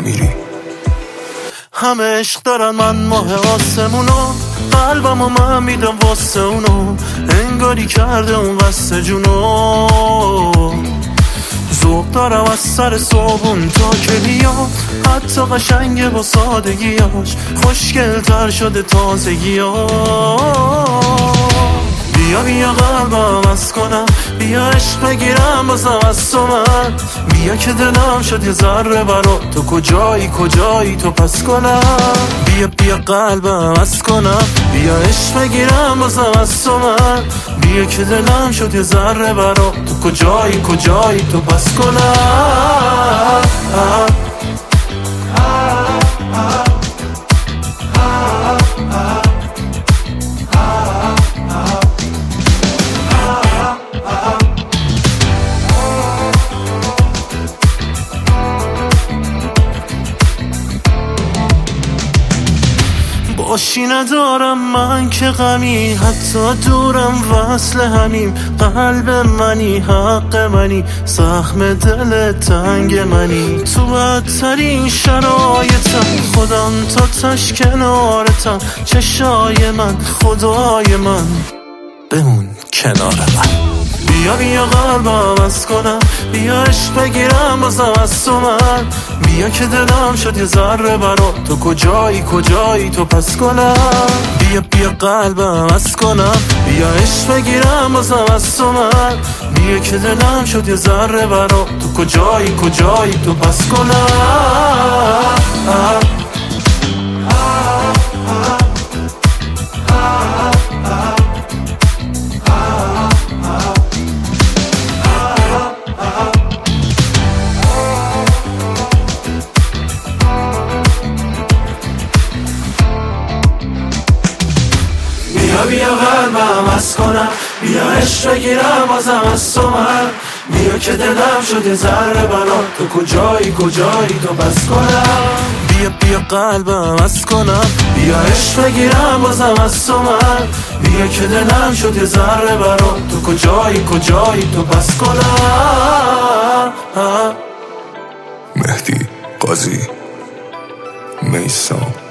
امیری. همه عشق دارن، من ماه آسمونو، قلبمو من میدم واسه اونو، انگاری کرده اون قصد جونو. ذوق دارم از سر صابون تا کلیات، حتی قشنگه با سادگیاش، خوشگل‌تر شده تازگیاش. بیا بیا قلبم از کنم، بیا عشق بگیرم بازم از تو من، بیا که دلم شد یه ذره برا تو، کجایی کجایی تو پس کنم. بیا بیا قلبم از کنم، بیا عشق بگیرم بازم از تو من، بیا که دلم شد یه ذره برا تو، کجایی کجایی تو پس کنم. باشی ندارم من که غمی، حتی دورم وصل همیم، قلب منی حق منی، زخم دل تنگ منی، تو بدترین شرایطم خودم تا تش کنارتم، چشای من خدای من بمون کنار من. بیا بیا قلبم از کنم، بیا عشق بگیرم بازم از تو من، بیا که دلم شد یه ذره برا تو، کجایی کجایی تو پس کنم. بیا بیا قلبم از کنم، بیا عشق بگیرم بازم از تو من، بیا که دلم شد یه ذره برا تو، کجایی کجایی تو پس کنم. بیا قلبم از کنم، بیا عشق بگیرم بازم از تو من، بیا که دلم شد یه ذره برا تو، کجایی کجایی تو پس کنم. بیا بیا قلبم از کنم، بیا عشق بگیرم بازم از تو من، بیا که دلم شد یه ذره برا تو، کجایی کجایی تو پس کنم. مهدی قاضی، میثم.